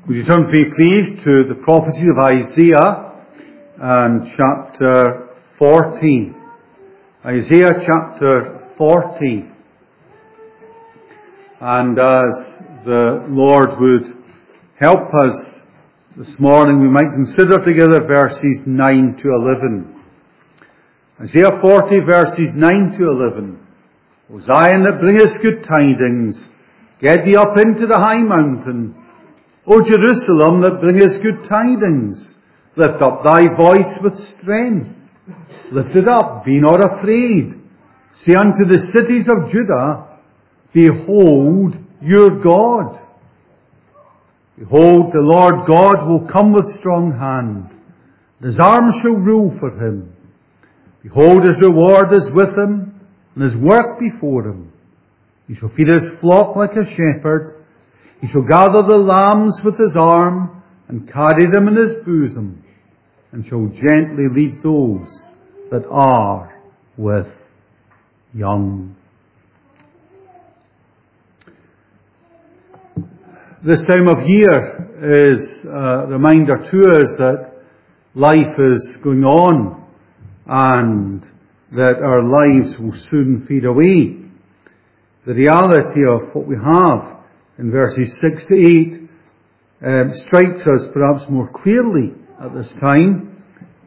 Would you turn with me, please, to the prophecy of Isaiah and chapter 40. Isaiah chapter 40. And as the Lord would help us this morning, we might consider together verses 9 to 11. Isaiah 40 verses 9 to 11. O Zion that bringest good tidings, get thee up into the high mountain. O Jerusalem that bringest good tidings, lift up thy voice with strength. Lift it up, be not afraid. Say unto the cities of Judah, behold your God. Behold, the Lord God will come with strong hand, and his arm shall rule for him. Behold, his reward is with him, and his work before him. He shall feed his flock like a shepherd. He shall gather the lambs with his arm, and carry them in his bosom, and shall gently lead those that are with young. This time of year is a reminder to us that life is going on, and that our lives will soon fade away. The reality of what we have in verses 6 to 8 strikes us perhaps more clearly at this time.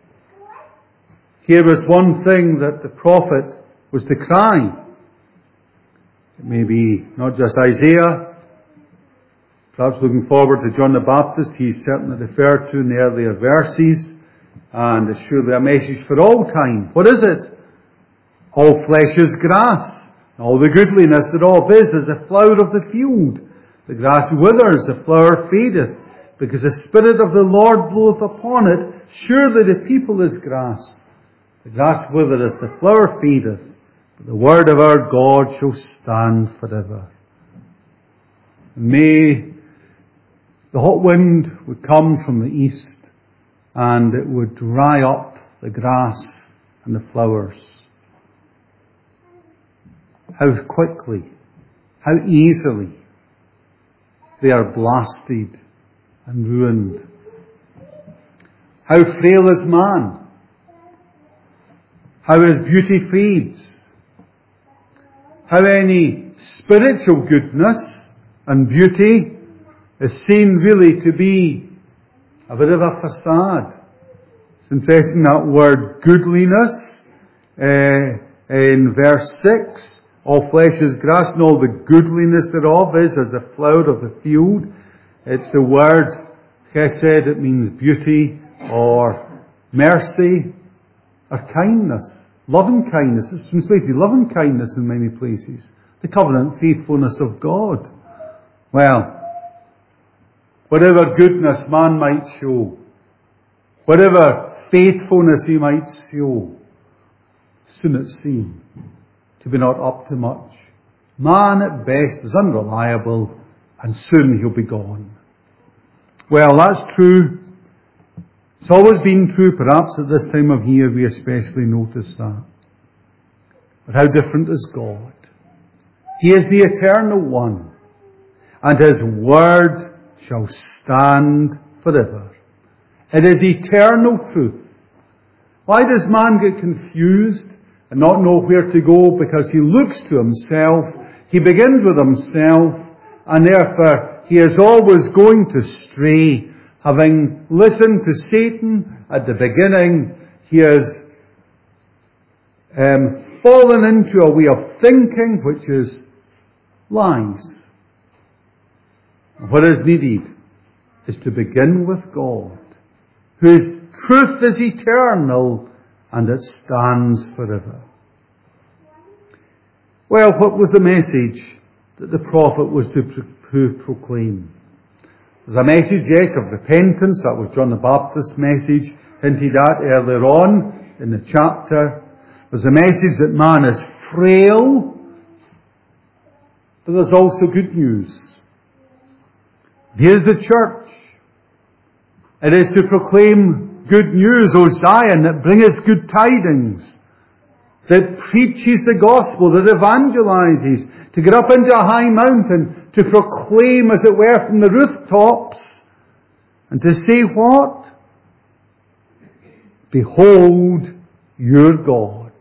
Here was one thing that the prophet was to cry. It may be not just Isaiah, perhaps looking forward to John the Baptist, he's certainly referred to in the earlier verses, and it's surely a message for all time. What is it? All flesh is grass. All the goodliness thereof is as a flower of the field. The grass withers, the flower fadeth, because the Spirit of the Lord bloweth upon it. Surely the people is grass. The grass withereth, the flower fadeth, but the word of our God shall stand forever. May the hot wind would come from the east, and it would dry up the grass and the flowers. How quickly, how easily they are blasted and ruined. How frail is man. How his beauty fades. How any spiritual goodness and beauty is seen really to be a bit of a facade. It's interesting that word goodliness in verse 6. All flesh is grass, and all the goodliness thereof is as a flower of the field. It's the word chesed. It means beauty or mercy or kindness. Loving kindness. It's translated loving kindness in many places. The covenant faithfulness of God. Well, whatever goodness man might show, whatever faithfulness he might show, soon it's seen to be not up to much. Man at best is unreliable, and soon he'll be gone. Well, that's true. It's always been true. Perhaps at this time of year we especially notice that. But how different is God? He is the eternal one, and his word shall stand forever. It is eternal truth. Why does man get confused and not know where to go? Because he looks to himself, he begins with himself, and therefore he is always going to stray. Having listened to Satan at the beginning, he has fallen into a way of thinking which is lies. What is needed is to begin with God, whose truth is eternal, and it stands forever. Well, what was the message that the prophet was to proclaim? It was a message, yes, of repentance. That was John the Baptist's message, hinted at earlier on in the chapter. It was a message that man is frail, but there's also good news. Here's the church. It is to proclaim good news, O Zion, that bringeth good tidings, that preaches the gospel, that evangelizes, to get up into a high mountain, to proclaim, as it were, from the rooftops, And to say what? Behold your God.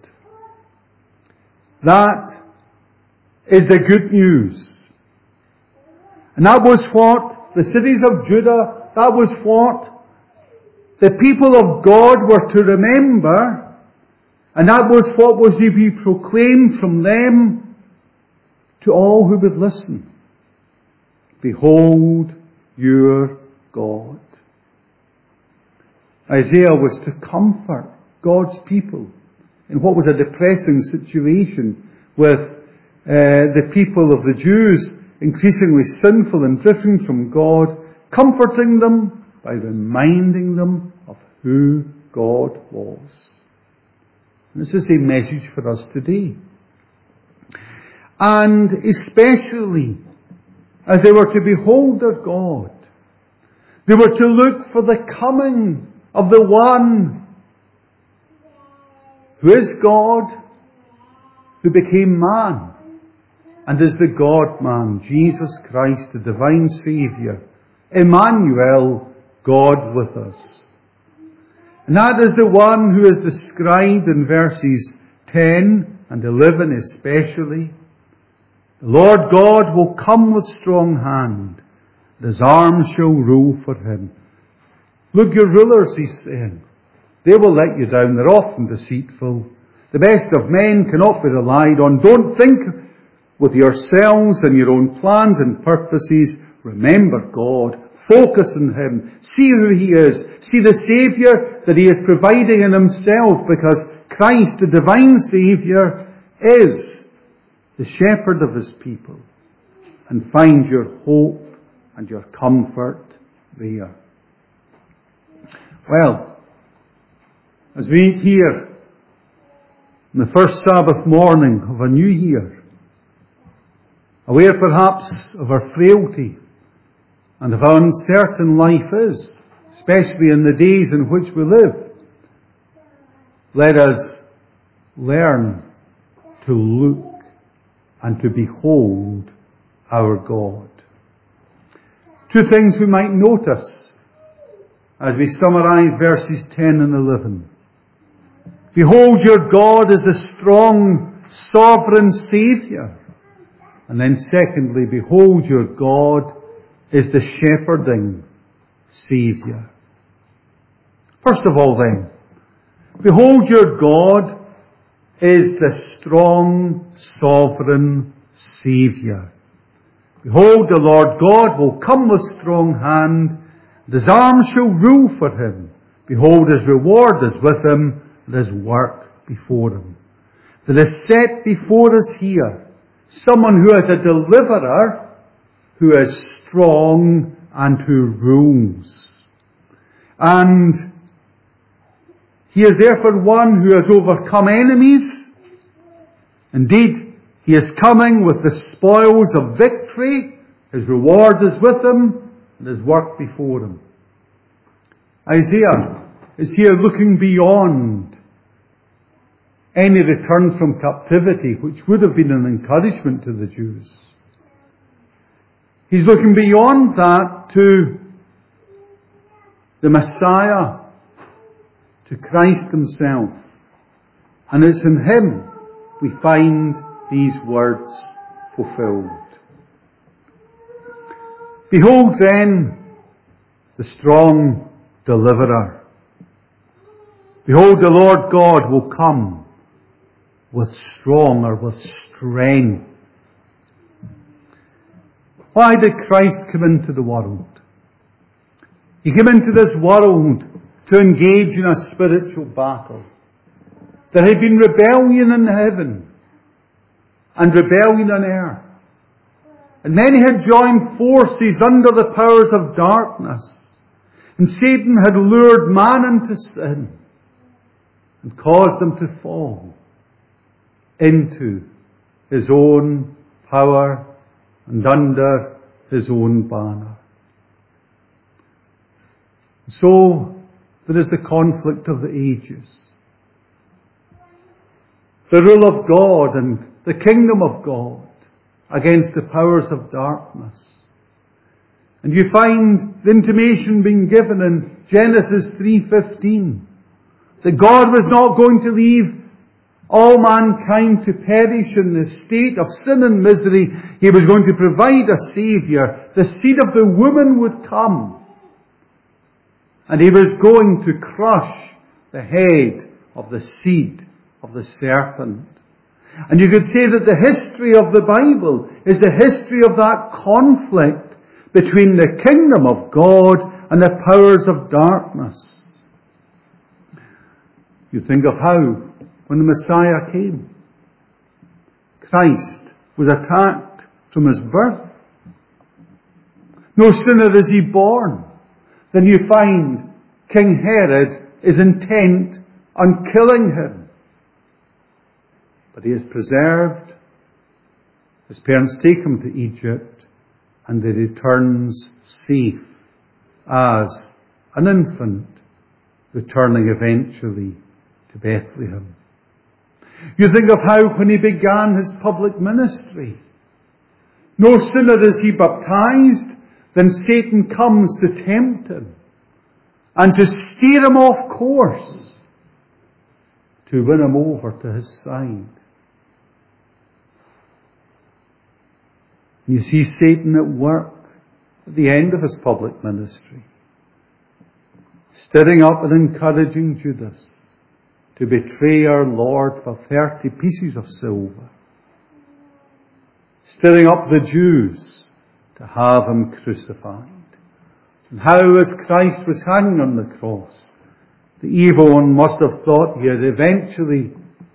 That is the good news. And that was what the cities of Judah, that was what the people of God were to remember, and that was what was to be proclaimed from them to all who would listen. Behold your God. Isaiah was to comfort God's people in what was a depressing situation with the people of the Jews increasingly sinful and drifting from God, comforting them by reminding them of who God was. And this is a message for us today. And especially as they were to behold their God, they were to look for the coming of the one who is God, who became man, and is the God-man, Jesus Christ, the divine Saviour, Emmanuel, God with us. And that is the one who is described in verses 10 and 11 especially. The Lord God will come with strong hand, and his arm shall rule for him. Look, your rulers, he's saying, they will let you down. They're often deceitful. The best of men cannot be relied on. Don't think with yourselves and your own plans and purposes. Remember God. Focus on him. See who he is. See the Saviour that he is providing in himself, because Christ, the divine Saviour, is the shepherd of his people. And find your hope and your comfort there. Well, as we meet here on the first Sabbath morning of a new year, aware perhaps of our frailty and of how uncertain life is, especially in the days in which we live, let us learn to look and to behold our God. Two things we might notice as we summarize verses 10 and 11. Behold, your God is a strong, sovereign Saviour. And then secondly, behold, your God is the shepherding Saviour. First of all then, behold, your God is the strong, sovereign Saviour. Behold, the Lord God will come with strong hand, and his arm shall rule for him. Behold, his reward is with him, and his work before him. That is set before us here someone who is a deliverer, who is strong, and who rules. And he is therefore one who has overcome enemies. Indeed, he is coming with the spoils of victory. His reward is with him, and his work before him. Isaiah is here looking beyond any return from captivity, which would have been an encouragement to the Jews. He's looking beyond that to the Messiah, to Christ himself. And it's in him we find these words fulfilled. Behold then the strong deliverer. Behold, the Lord God will come with strong, or with strength. Why did Christ come into the world? He came into this world to engage in a spiritual battle. There had been rebellion in heaven and rebellion on earth. And many had joined forces under the powers of darkness. And Satan had lured man into sin and caused them to fall into his own power and under his own banner. So there is the conflict of the ages. The rule of God and the kingdom of God against the powers of darkness. And you find the intimation being given in Genesis 3:15 that God was not going to leave all mankind to perish in the state of sin and misery. He was going to provide a Saviour. The seed of the woman would come. And He was going to crush the head of the seed of the serpent. And you could say that the history of the Bible is the history of that conflict between the kingdom of God and the powers of darkness. You think of how, when the Messiah came, Christ was attacked from His birth. No sooner is He born than you find King Herod is intent on killing Him. But He is preserved. His parents take Him to Egypt, and He returns safe as an infant, returning eventually to Bethlehem. You think of how when He began His public ministry, no sooner is He baptized than Satan comes to tempt Him and to steer Him off course, to win Him over to His side. You see Satan at work at the end of His public ministry, stirring up and encouraging Judas to betray our Lord for 30 pieces of silver, stirring up the Jews to have Him crucified. And how, as Christ was hanging on the cross, the evil one must have thought he had eventually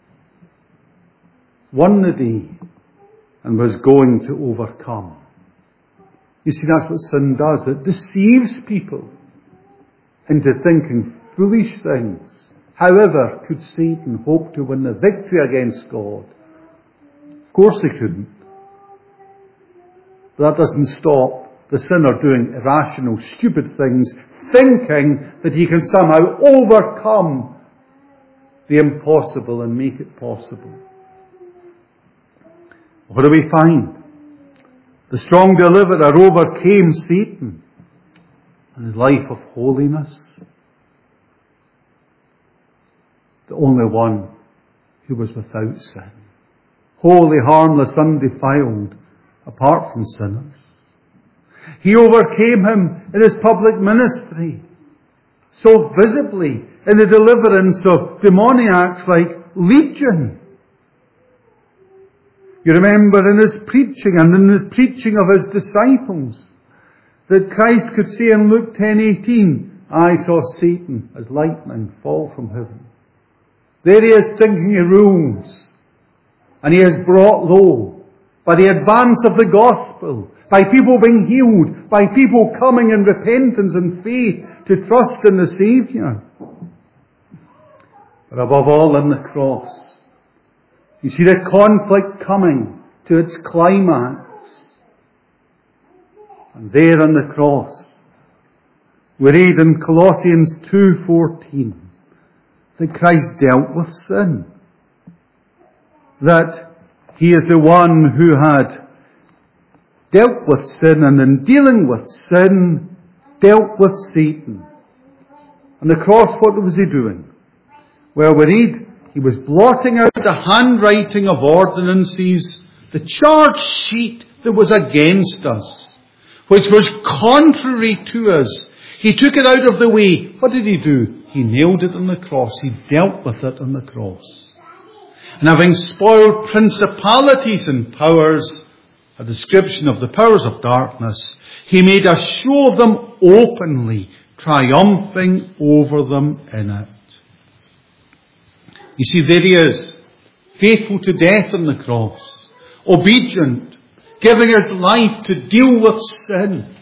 won the day and was going to overcome. You see, that's what sin does. It deceives people into thinking foolish things. However, could Satan hope to win the victory against God? Of course he couldn't. But that doesn't stop the sinner doing irrational, stupid things, thinking that he can somehow overcome the impossible and make it possible. What do we find? The strong deliverer overcame Satan in his life of holiness. The only one who was without sin. Holy, harmless, undefiled, apart from sinners. He overcame him in His public ministry, so visibly in the deliverance of demoniacs like Legion. You remember in His preaching and in His preaching of His disciples that Christ could say in Luke 10:18, I saw Satan as lightning fall from heaven. There He is thinking He rules, and He is brought low by the advance of the gospel, by people being healed, by people coming in repentance and faith to trust in the Saviour. But above all, in the cross, you see the conflict coming to its climax. And there on the cross, we read in Colossians 2:14 that Christ dealt with sin. That He is the one who had dealt with sin, and in dealing with sin, dealt with Satan. On the cross, what was He doing? Well, we read, He was blotting out the handwriting of ordinances, the charge sheet that was against us, which was contrary to us. He took it out of the way. What did He do? He nailed it on the cross. He dealt with it on the cross. And having spoiled principalities and powers, a description of the powers of darkness, He made a show of them openly, triumphing over them in it. You see, there He is, faithful to death on the cross, obedient, giving His life to deal with sin,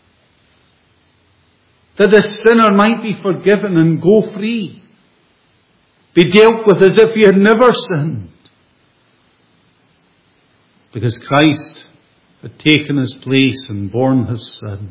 that the sinner might be forgiven and go free, be dealt with as if he had never sinned, because Christ had taken His place and borne His sin.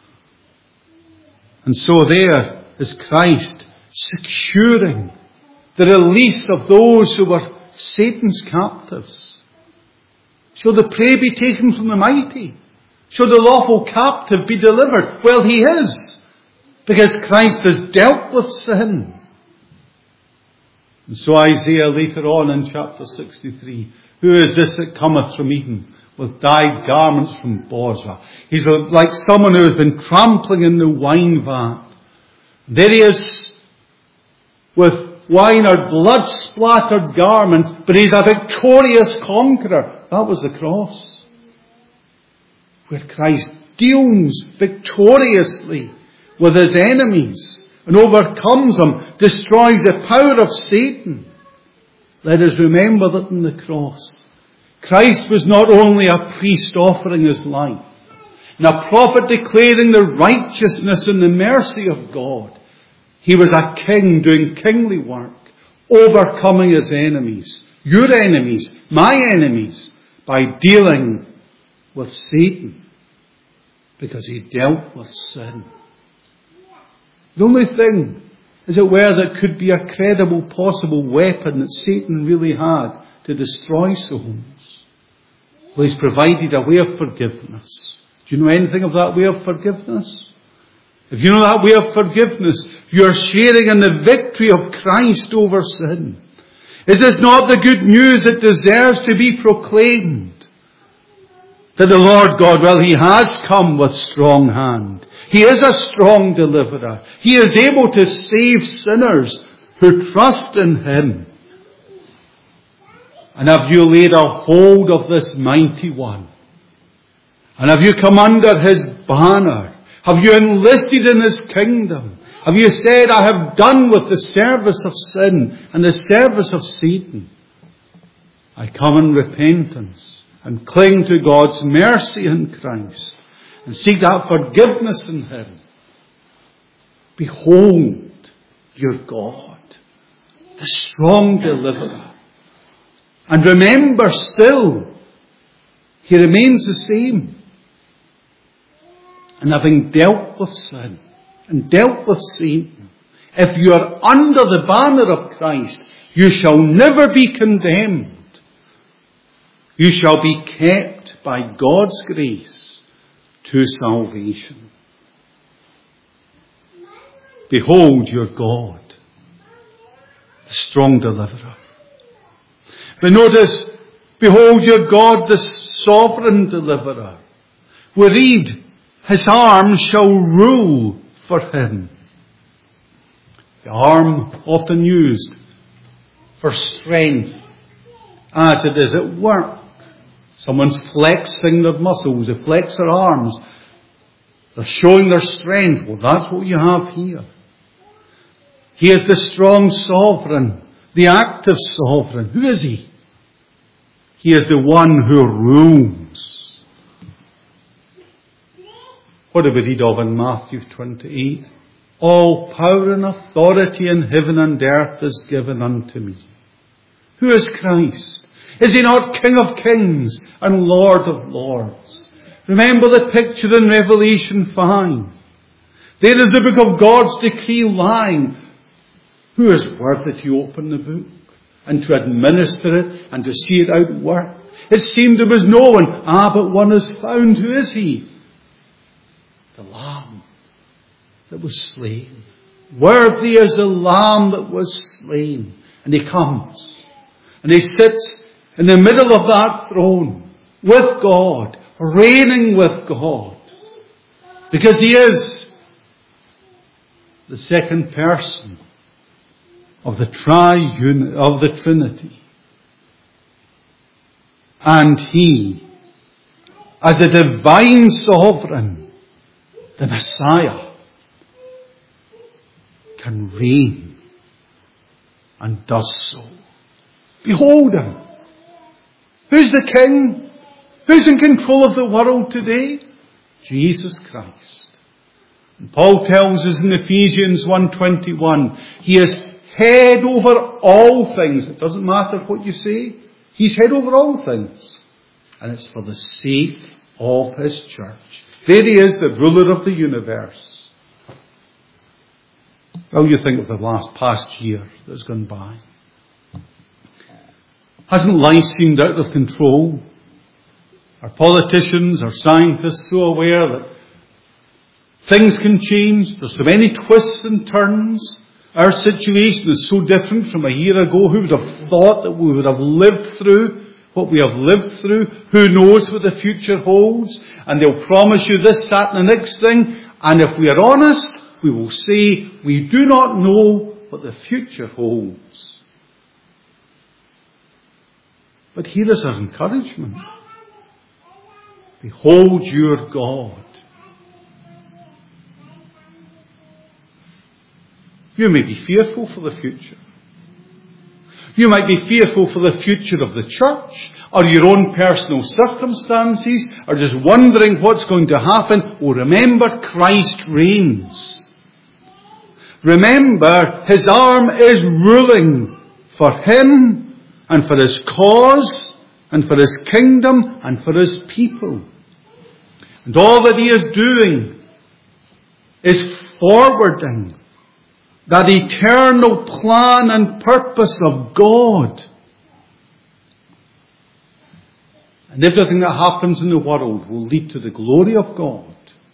And so there is Christ securing the release of those who were Satan's captives. Shall the prey be taken from the mighty? Should the lawful captive be delivered? Well, he is, because Christ has dealt with sin. And so Isaiah later on in chapter 63, who is this that cometh from Eden with dyed garments from Bozrah? He's like someone who has been trampling in the wine vat. There he is with wine or blood-splattered garments, but he's a victorious conqueror. That was the cross, where Christ deals victoriously with his enemies and overcomes them, destroys the power of Satan. Let us remember that in the cross, Christ was not only a priest offering his life, and a prophet declaring the righteousness and the mercy of God. He was a king doing kingly work, overcoming his enemies, your enemies, my enemies, by dealing with Satan, because he dealt with sin. The only thing, as it were, that could be a credible possible weapon that Satan really had to destroy souls, well, he's provided a way of forgiveness. Do you know anything of that way of forgiveness? If you know that way of forgiveness, you're sharing in the victory of Christ over sin. Is this not the good news that deserves to be proclaimed? That the Lord God, well, he has come with strong hand. He is a strong deliverer. He is able to save sinners who trust in him. And have you laid a hold of this mighty one? And have you come under his banner? Have you enlisted in his kingdom? Have you said, I have done with the service of sin and the service of Satan? I come in repentance and cling to God's mercy in Christ and seek that forgiveness in him. Behold your God, the strong deliverer. And remember still, he remains the same. And having dealt with sin and dealt with Satan, if you are under the banner of Christ, you shall never be condemned. You shall be kept by God's grace to salvation. Behold your God, the strong deliverer. But notice, behold your God, the sovereign deliverer. We read, his arm shall rule for him. The arm often used for strength, as it is at work. Someone's flexing their muscles, they flex their arms. They're showing their strength. Well, that's what you have here. He is the strong sovereign, the active sovereign. Who is he? He is the one who rules. What do we read of in Matthew 28? All power and authority in heaven and earth is given unto me. Who is Christ? Is he not King of kings and Lord of lords? Remember the picture in Revelation 5. There is the book of God's decree lying. Who is worthy to open the book and to administer it and to see it out work? It seemed there was no one. But one is found. Who is he? The Lamb that was slain. Worthy is the Lamb that was slain. And he comes. And he sits in the middle of that throne with God, reigning with God. Because he is the second person of the Trinity. And he, as a divine sovereign, the Messiah, can reign and does so. Behold him. Who's the king? Who's in control of the world today? Jesus Christ. And Paul tells us in Ephesians 1:21, he is head over all things. It doesn't matter what you say. He's head over all things. And it's for the sake of his church. There he is, the ruler of the universe. Well, you think of the past year that's gone by. Hasn't life seemed out of control? Our politicians, our scientists, so aware that things can change. There's so many twists and turns. Our situation is so different from a year ago. Who would have thought that we would have lived through what we have lived through? Who knows what the future holds? And they'll promise you this, that, and the next thing. And if we are honest, we will say, we do not know what the future holds. But here is our encouragement. Behold your God. You may be fearful for the future. You might be fearful for the future of the church, or your own personal circumstances, or just wondering what's going to happen. Oh, remember, Christ reigns. Remember, His arm is ruling for Him, and for His cause, and for His kingdom, and for His people. And all that He is doing is forwarding that eternal plan and purpose of God. And everything that happens in the world will lead to the glory of God,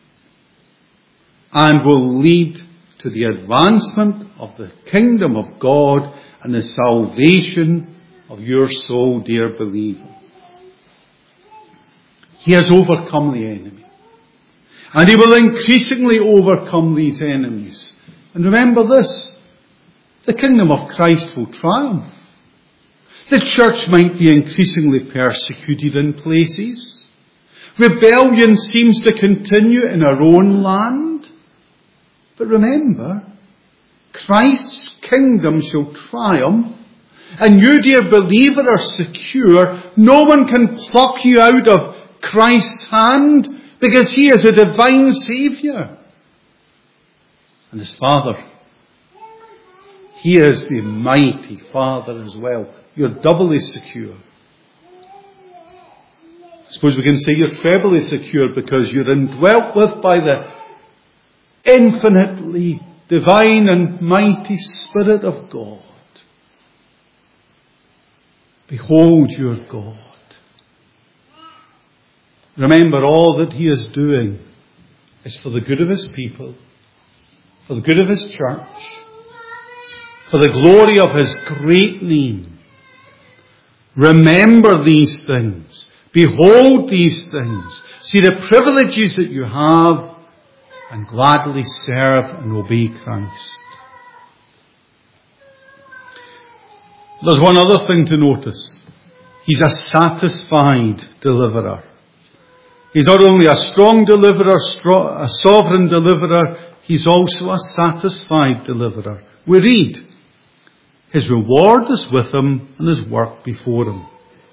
and will lead to the advancement of the kingdom of God and the salvation of your soul, dear believer. He has overcome the enemy, and He will increasingly overcome these enemies. And remember this, the kingdom of Christ will triumph. The church might be increasingly persecuted in places. Rebellion seems to continue in our own land. But remember, Christ's kingdom shall triumph, and you, dear believer, are secure. No one can pluck you out of Christ's hand, because He is a divine Saviour. And His Father, He is the mighty Father as well. You're doubly secure. I suppose we can say you're trebly secure, because you're indwelt with by the infinitely divine and mighty Spirit of God. Behold your God. Remember, all that He is doing is for the good of His people, for the good of His church, for the glory of His great name. Remember these things. Behold these things. See the privileges that you have, and gladly serve and obey Christ. There's one other thing to notice. He's a satisfied deliverer. He's not only a strong deliverer, a sovereign deliverer, He's also a satisfied deliverer. We read, His reward is with Him, and His work before Him.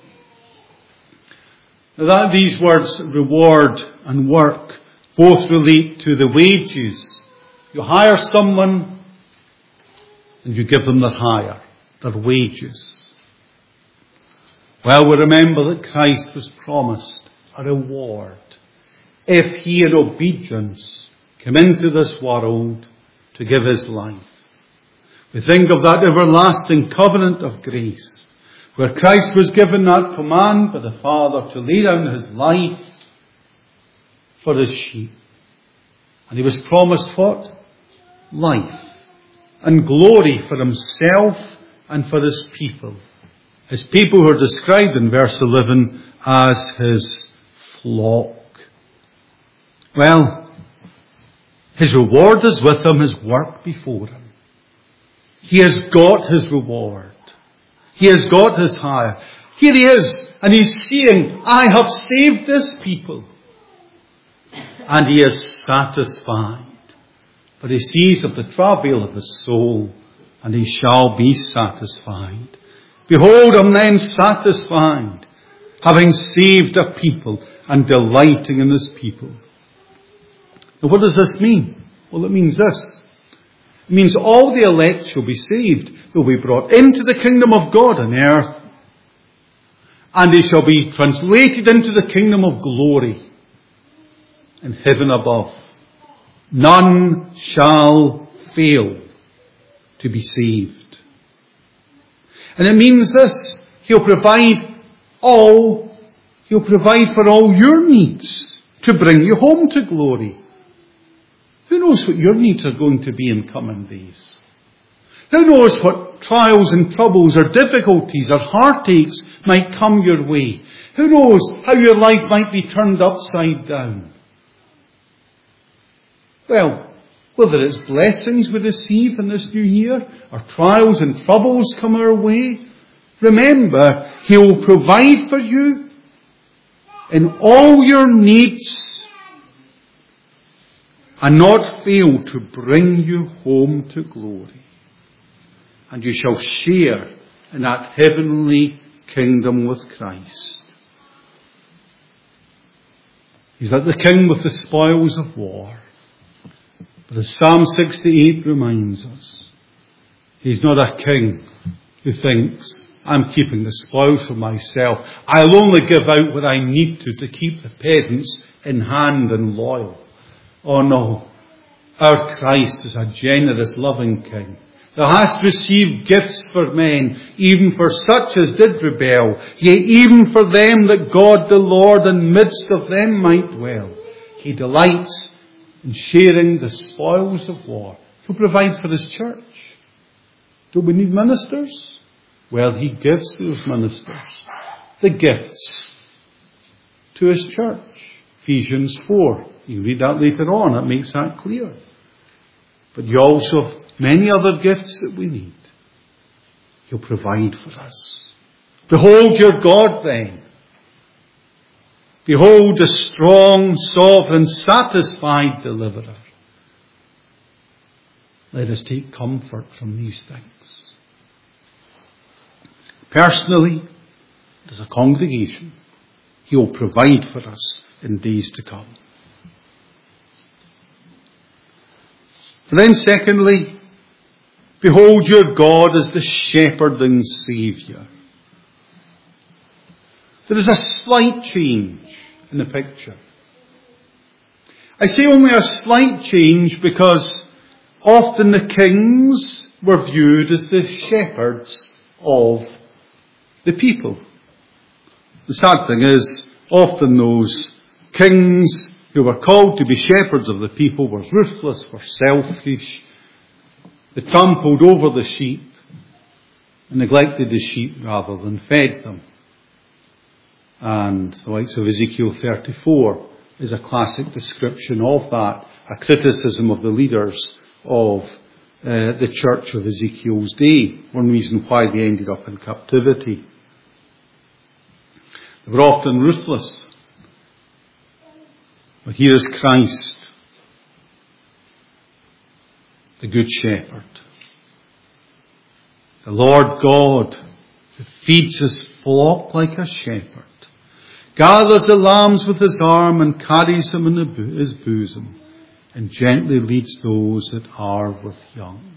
Now these words, reward and work, both relate to the wages. You hire someone, and you give them their hire, their wages. Well, we remember that Christ was promised a reward if He in obedience came into this world to give His life. We think of that everlasting covenant of grace, where Christ was given that command by the Father to lay down His life for His sheep. And He was promised what? Life and glory for Himself and for His people. His people who are described in verse 11 as His flock. Well, His reward is with Him, His work before Him. He has got His reward. He has got His hire. Here He is, and He's saying, I have saved this people. And He is satisfied. But He sees of the travail of His soul, and He shall be satisfied. Behold, I'm then satisfied, having saved a people and delighting in His people. Now what does this mean? Well, it means this. It means all the elect shall be saved. They'll be brought into the kingdom of God on earth, and they shall be translated into the kingdom of glory in heaven above. None shall fail to be saved. And it means this. He'll provide He'll provide for all your needs to bring you home to glory. Who knows what your needs are going to be in coming days? Who knows what trials and troubles or difficulties or heartaches might come your way? Who knows how your life might be turned upside down? Well, whether it's blessings we receive in this new year or trials and troubles come our way, remember, He will provide for you in all your needs and not fail to bring you home to glory. And you shall share in that heavenly kingdom with Christ. He's like the king with the spoils of war. But as Psalm 68 reminds us, He's not a king who thinks, I'm keeping the spoils for myself. I'll only give out what I need to keep the peasants in hand and loyal. Oh no, our Christ is a generous, loving king. Thou hast received gifts for men, even for such as did rebel, yea, even for them that God the Lord in midst of them might dwell. He delights in sharing the spoils of war. He'll provide for His church. Do we need ministers? Well, He gives those ministers the gifts to His church. Ephesians 4. You read that later on. It makes that clear. But you also have many other gifts that we need. He'll provide for us. Behold your God then. Behold the strong, sovereign, satisfied deliverer. Let us take comfort from these things. Personally, as a congregation, He will provide for us in days to come. And then secondly, behold your God as the shepherding Saviour. There is a slight change in the picture. I say only a slight change because often the kings were viewed as the shepherds of the people. The sad thing is, often those kings who were called to be shepherds of the people were ruthless, were selfish. They trampled over the sheep and neglected the sheep rather than fed them. And the likes of Ezekiel 34 is a classic description of that, a criticism of the leaders of the church of Ezekiel's day. One reason why they ended up in captivity. They were often ruthless. But here is Christ, the Good Shepherd. The Lord God, who feeds His flock like a shepherd, gathers the lambs with His arm and carries them in His bosom, and gently leads those that are with young.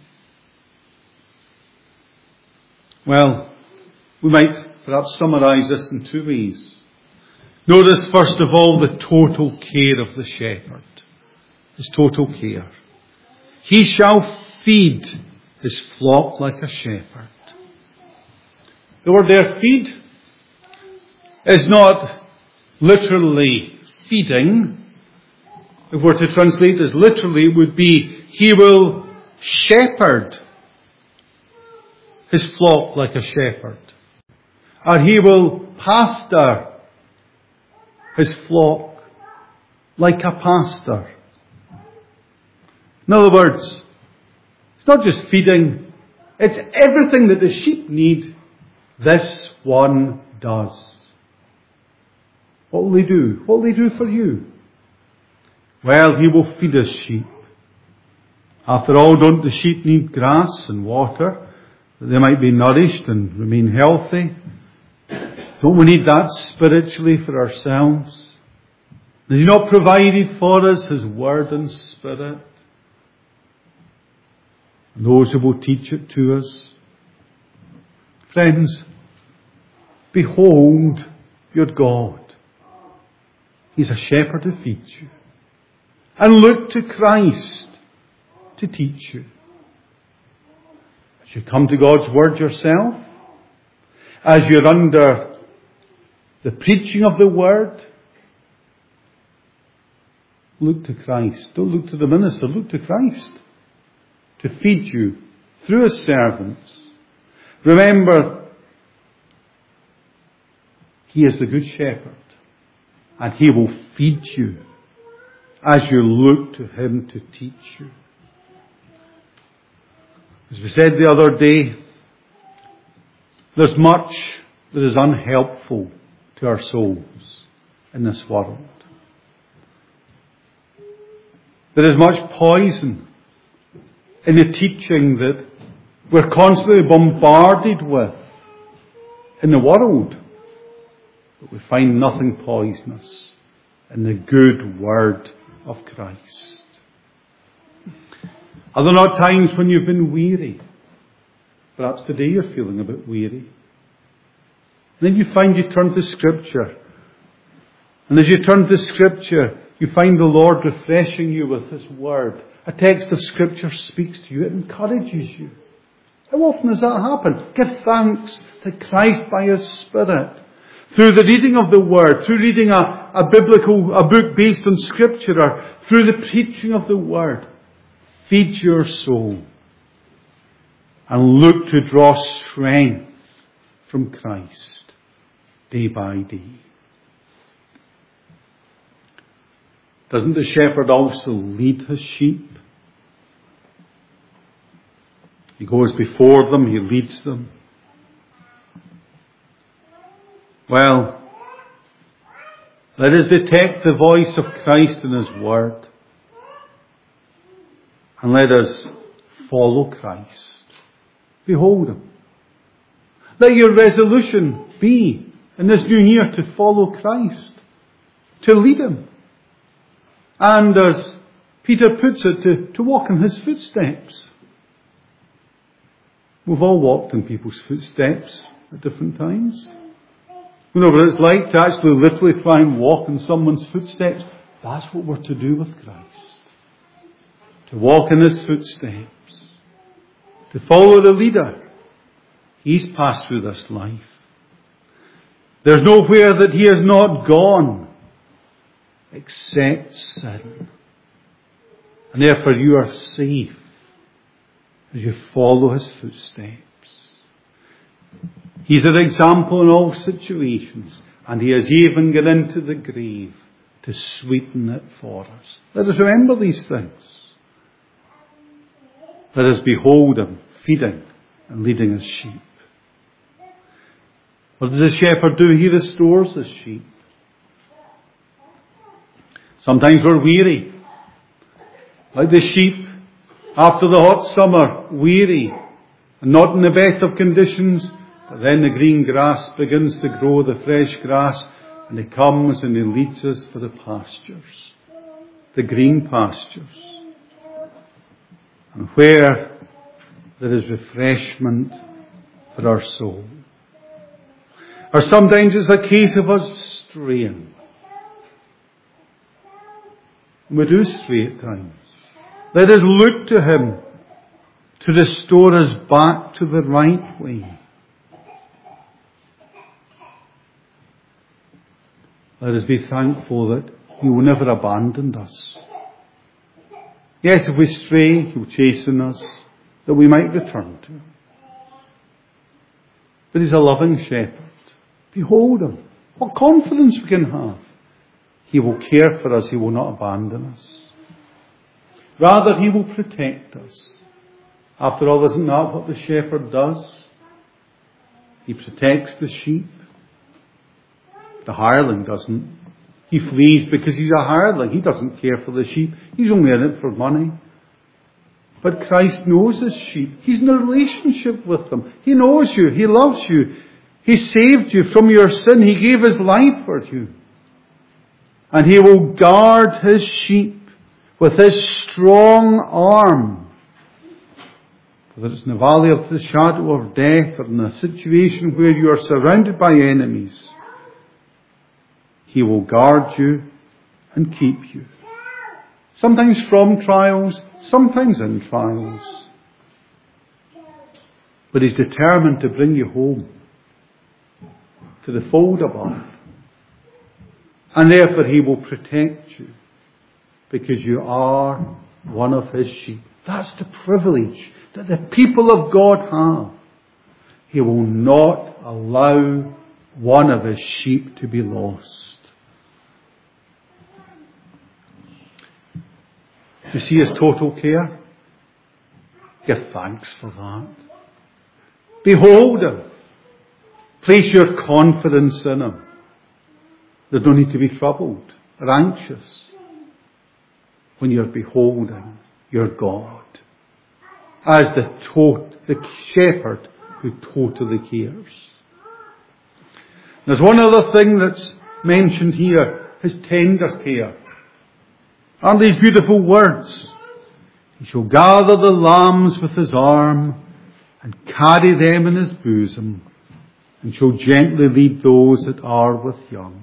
Well, we might perhaps summarize this in two ways. Notice first of all the total care of the shepherd. His total care. He shall feed His flock like a shepherd. The word there, feed, is not literally feeding. If we're to translate this literally, it would be, He will shepherd His flock like a shepherd. Or He will pastor His flock like a pastor. In other words, it's not just feeding, it's everything that the sheep need, this one does. What will He do? What will He do for you? Well, He will feed His sheep. After all, don't the sheep need grass and water, that they might be nourished and remain healthy? Don't we need that spiritually for ourselves? Has He not provided for us His Word and Spirit? And those who will teach it to us? Friends, behold your God. He's a shepherd who feeds you. And look to Christ to teach you. As you come to God's Word yourself, as you're under the preaching of the Word, look to Christ. Don't look to the minister, look to Christ to feed you through His servants. Remember, He is the Good Shepherd, and He will feed you as you look to Him to teach you. As we said the other day, there's much that is unhelpful to our souls in this world. There is much poison in the teaching that we're constantly bombarded with in the world. But we find nothing poisonous in the good Word of Christ. Are there not times when you've been weary? Perhaps today you're feeling a bit weary. And then you find you turn to Scripture. And as you turn to Scripture, you find the Lord refreshing you with His Word. A text of Scripture speaks to you. It encourages you. How often does that happen? Give thanks to Christ by His Spirit. Through the reading of the Word, through reading a book based on Scripture, or through the preaching of the Word, feed your soul and look to draw strength from Christ day by day. Doesn't the shepherd also lead his sheep? He goes before them, he leads them. Well, let us detect the voice of Christ in His Word, and let us follow Christ. Behold Him. Let your resolution be in this new year to follow Christ, to lead Him. And as Peter puts it, to walk in His footsteps. We've all walked in people's footsteps at different times. You know what it's like to actually literally try and walk in someone's footsteps? That's what we're to do with Christ. To walk in His footsteps. To follow the leader. He's passed through this life. There's nowhere that He has not gone except sin. And therefore you are safe as you follow His footsteps. He's an example in all situations, and He has even gone into the grave to sweeten it for us. Let us remember these things. Let us behold Him feeding and leading His sheep. What does the shepherd do? He restores His sheep. Sometimes we're weary, like the sheep after the hot summer, weary and not in the best of conditions. But then the green grass begins to grow, the fresh grass, and He comes and He leads us for the pastures, the green pastures. And where there is refreshment for our soul. Or sometimes it's a case of us straying. We do stray at times. Let us look to Him to restore us back to the right way. Let us be thankful that He will never abandon us. Yes, if we stray, He will chasten us, that we might return to Him. But He's a loving shepherd. Behold Him. What confidence we can have. He will care for us. He will not abandon us. Rather, He will protect us. After all, isn't that what the shepherd does? He protects the sheep. The hireling doesn't. He flees because he's a hireling. He doesn't care for the sheep. He's only in it for money. But Christ knows His sheep. He's in a relationship with them. He knows you. He loves you. He saved you from your sin. He gave His life for you. And He will guard His sheep with His strong arm. Whether it's in the valley of the shadow of death or in a situation where you are surrounded by enemies, He will guard you and keep you. Sometimes from trials, sometimes in trials. But He's determined to bring you home to the fold above, And therefore He will protect you, because you are one of His sheep. That's the privilege that the people of God have. He will not allow one of His sheep to be lost. You see His total care? Give thanks for that. Behold Him. Place your confidence in Him. There's no need to be troubled or anxious when you're beholding your God as the shepherd who totally cares. There's one other thing that's mentioned here, His tender care. Aren't these beautiful words? He shall gather the lambs with His arm and carry them in His bosom, and shall gently lead those that are with young.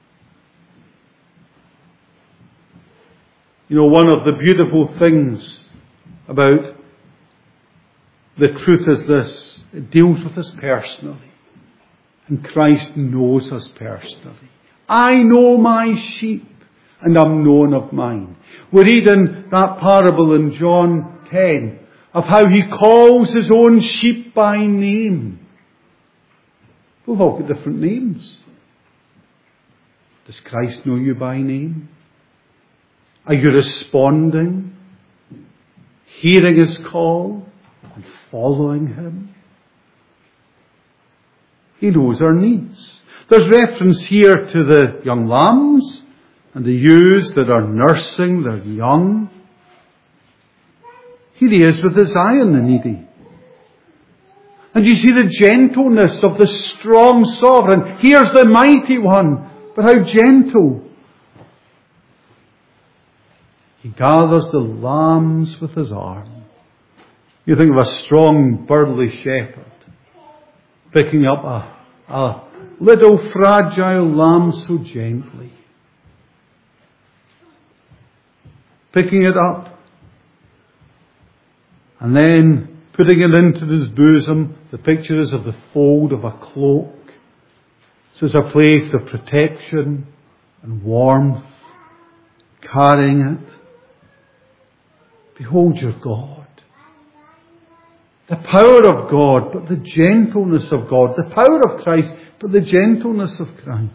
You know, one of the beautiful things about the truth is this: it deals with us personally. And Christ knows us personally. I know my sheep, and I'm known of mine. We read in that parable in John 10 of how He calls His own sheep by name. We've all got different names. Does Christ know you by name? Are you responding, hearing His call, and following Him? He knows our needs. There's reference here to the young lambs and the ewes that are nursing their young. Here He is with His eye on the needy. And you see the gentleness of the strong sovereign. Here's the mighty one, but how gentle. He gathers the lambs with His arm. You think of a strong, burly shepherd picking up a little fragile lamb so gently. Picking it up and then putting it into His bosom. The picture is of the fold of a cloak. So it's a place of protection and warmth, carrying it. Behold your God. The power of God, but the gentleness of God. The power of Christ, but the gentleness of Christ.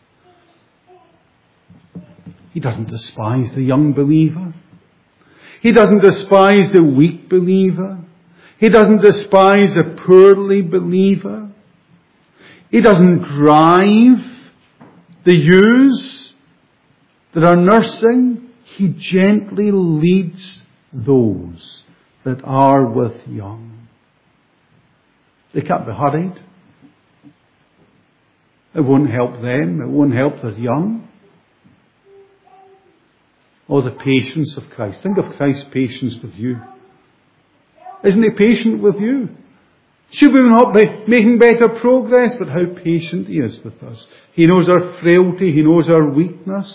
He doesn't despise the young believer. He doesn't despise the weak believer. He doesn't despise the poorly believer. He doesn't drive the ewes that are nursing. He gently leads those that are with young. They can't be hurried. It won't help them. It won't help their young. Or the patience of Christ. Think of Christ's patience with you. Isn't He patient with you? Should we not be making better progress? But how patient He is with us. He knows our frailty. He knows our weakness.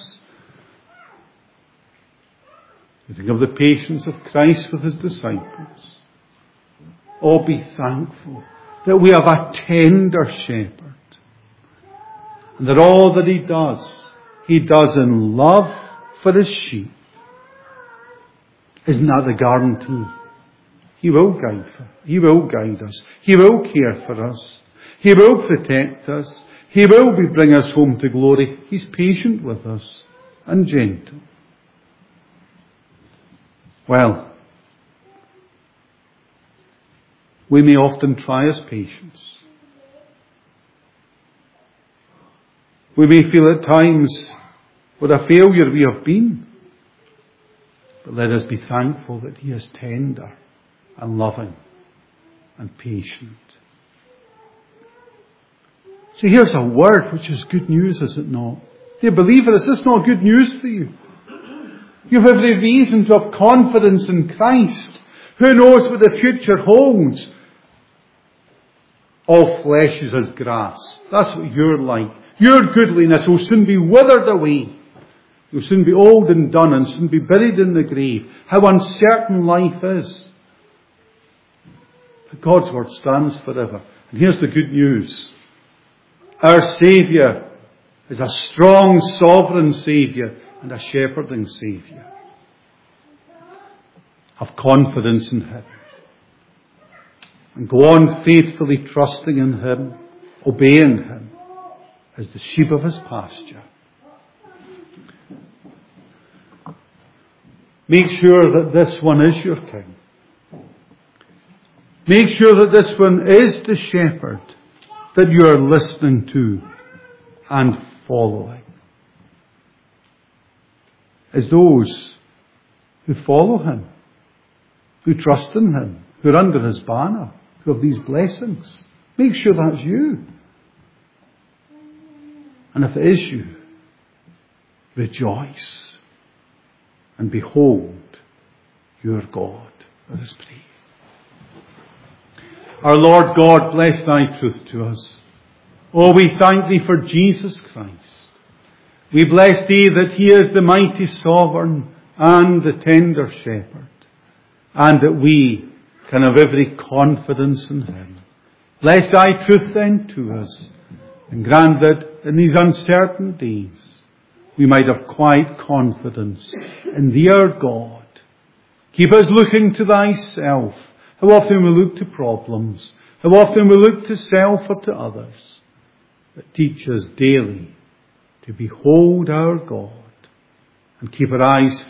You think of the patience of Christ with His disciples. Oh, be thankful that we have a tender shepherd. And that all that He does in love for His sheep. Isn't that the guarantee? He will guide us. He will care for us. He will protect us. He will bring us home to glory. He's patient with us and gentle. Well, we may often try His patience. We may feel at times what a failure we have been. But let us be thankful that He is tender and loving and patient. So here's a word which is good news, is it not? Dear believer, is this not good news for you? You have every reason to have confidence in Christ. Who knows what the future holds? All flesh is as grass. That's what you're like. Your goodliness will soon be withered away. You'll soon be old and done and soon be buried in the grave. How uncertain life is. But God's word stands forever. And here's the good news. Our Saviour as a strong, sovereign Saviour and a shepherding Saviour. Have confidence in Him. And go on faithfully trusting in Him, obeying Him as the sheep of His pasture. Make sure that this one is your King. Make sure that this one is the shepherd that you are listening to and following. As those who follow Him, who trust in Him, who are under His banner, who have these blessings. Make sure that's you. And if it is you, rejoice and behold your God. Let us pray. Our Lord God, bless Thy truth to us. Oh, we thank Thee for Jesus Christ. We bless Thee that He is the mighty sovereign and the tender shepherd, and that we can have every confidence in Him. Bless Thy truth then to us, and grant that in these uncertain days we might have quiet confidence in Thee our God. Keep us looking to Thyself. How often we look to problems, how often we look to self or to others, but teach us daily to behold our God and keep our eyes